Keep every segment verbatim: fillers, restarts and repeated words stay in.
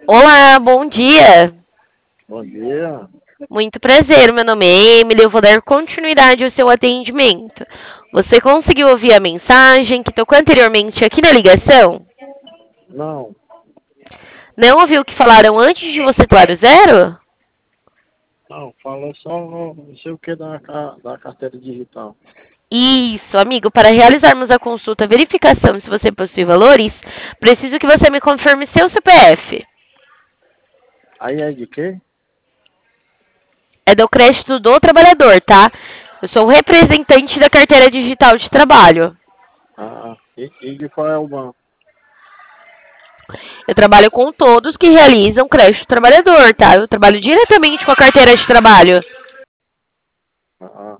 Olá, bom dia. Bom dia. Muito prazer, meu nome é Emily. Eu vou dar continuidade ao seu atendimento. Você conseguiu ouvir a mensagem que tocou anteriormente aqui na ligação? Não, Não ouviu o que falaram antes de você falar o zero? não, falou só não sei o que da, ca- da carteira digital. Isso, amigo. Para realizarmos a consulta verificação se você possui valores, preciso que você me confirme seu C P F. Aí é de quê? É do crédito do trabalhador, tá? Eu sou o representante da carteira digital de trabalho. Ah, e, e de qual é o banco? Eu trabalho com todos que realizam crédito trabalhador, tá? Eu trabalho diretamente com a carteira de trabalho. Ah,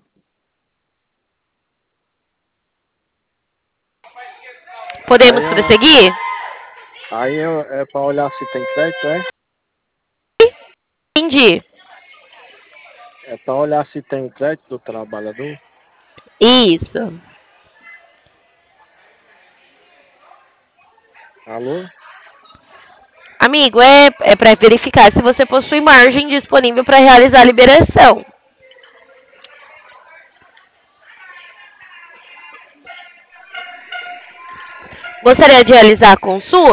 Podemos aí é, prosseguir? aí é, é para olhar se tem crédito, é? Entendi. É para olhar se tem crédito do trabalhador? Isso. Alô? Amigo, é, é para verificar se você possui margem disponível para realizar a liberação. Gostaria de realizar a consulta?